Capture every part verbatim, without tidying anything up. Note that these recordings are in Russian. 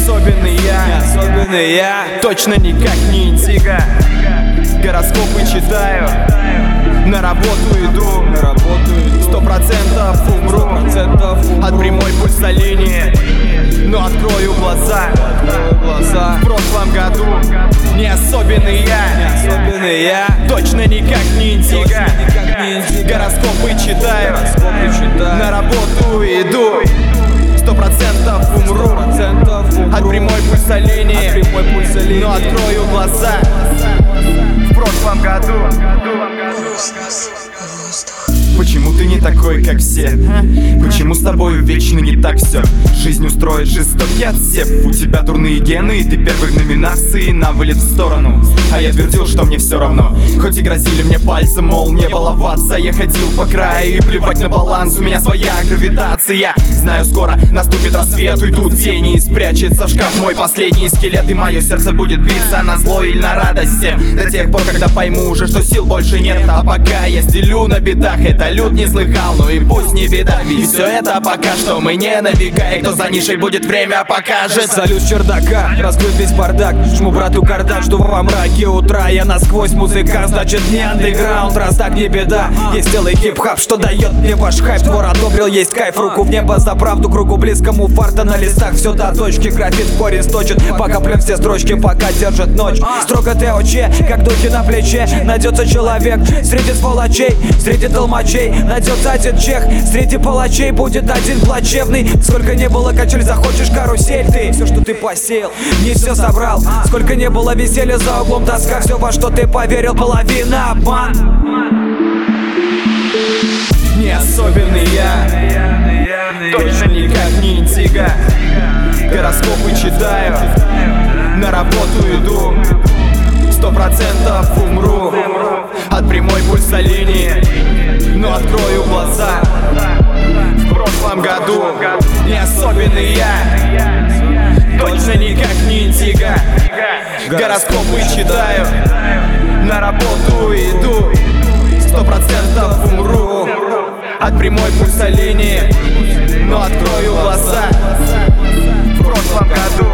особенный я, не особенный я, точно никак не интига. Гороскопы читаю, на работу иду, на работу иду. Сто процентов умру, от прямой пульсолинии, но открою глаза, открою глаза. В прошлом году не особенный я, не особенный я, точно никак не интига. Гороскопы читаю, гороскопы читаю, на работу иду. Сто процентов умру, от прямой пульсолинии, но открою глаза. В прошлом году. Почему ты не такой, как все? Почему с тобой вечно не так все? Жизнь устроит жестокий отсев. У тебя дурные гены, и ты первый в номинации на вылет в сторону. А я твердил, что мне все равно. Хоть и грозили мне пальцем, мол, не баловаться. Я ходил по краю и плевать на баланс. У меня своя гравитация. Знаю, скоро наступит рассвет, уйдут тени и спрячется в шкаф мой последний скелет. И мое сердце будет биться на зло или на радость всем. До тех пор, когда пойму уже, что сил больше нет. А пока я стелю на бедах, это люд не слыхал, ну и пусть не беда. Ведь все это пока что мы не навигаем. Кто за нишей будет, время покажет. Салют с чердака, раскрыт весь бардак. Жму брату кардак, жду во мраке утра. Я насквозь музыкант, значит не андеграунд. Раз так не беда, есть целый хип-хап, что дает мне ваш хайп. Твор одобрил, есть кайф, руку в небо за правду. Кругу близкому фарта на листах, все до точки. Графит в корень сточит, пока плем все строчки, пока держит ночь. Строго ТОЧ, как духи на плече. Найдется человек среди сволочей, среди толмачей. Найдется один чех, среди палачей будет один плачевный. Сколько не было качель, захочешь карусель. Ты все, что ты посеял, не все собрал. Сколько не было веселья, за углом тоска. Все, во что ты поверил, половина обман. Не особенный я, точно никак не интига. Гороскопы читаю, на работу иду. Сто процентов умру, от прямой пульсолинии, но открою глаза. В прошлом году не особенный я, точно никак не интига. Гороскопы читаю, на работу иду. Сто процентов умру, от прямой пульсолинии, но открою глаза. В прошлом году.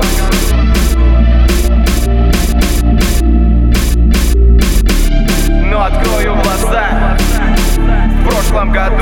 Но открою глаза. В прошлом году.